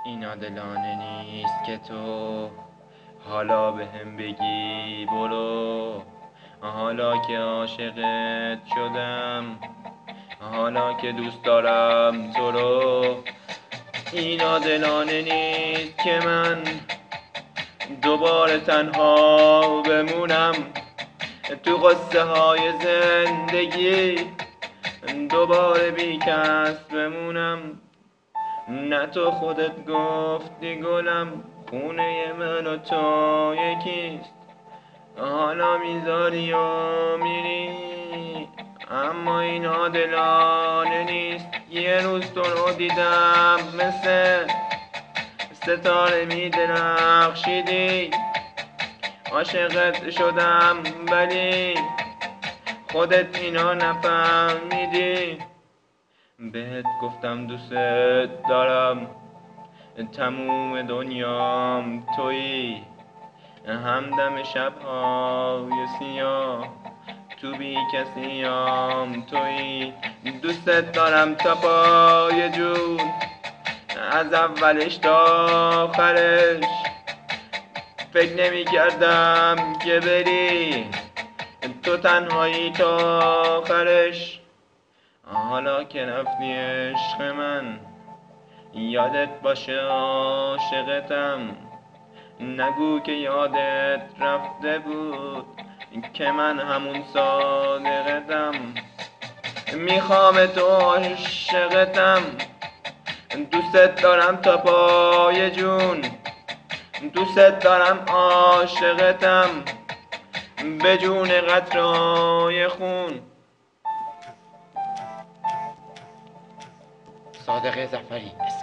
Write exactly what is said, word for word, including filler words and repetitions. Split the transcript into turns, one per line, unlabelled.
این عادلانه نیست که تو حالا به هم بگی برو. حالا که عاشقت شدم، حالا که دوست دارم تو رو. این عادلانه نیست که من دوباره تنها بمونم تو قصه های زندگی، دوباره بی کس بمونم. نه تو خودت گفتی گلم خونه من و تو یکیست، حالا میذاری و میری. اما این عادلانه نیست. یه روز تو رو دیدم مثل ستاره میدرخشیدی، عاشقت شدم ولی خودت اینا نفهمیدی. بهت گفتم دوست دارم، تموم دنیام تویی، همدم شبهای سیاه تو بی کسیام تویی. دوستت دارم تا پای جون، از اولش تا آخرش. فکر نمی کردم که بری تو تنهایی تا آخرش. حالا که رفتی عشق من، یادت باشه عاشقتم. نگو که یادت رفته بود که من همون صادقتم. میخوام تو عاشقتم، دوستت دارم تا پای جون، دوستت دارم عاشقتم به جون قطرهای خون.
صادق ظفری.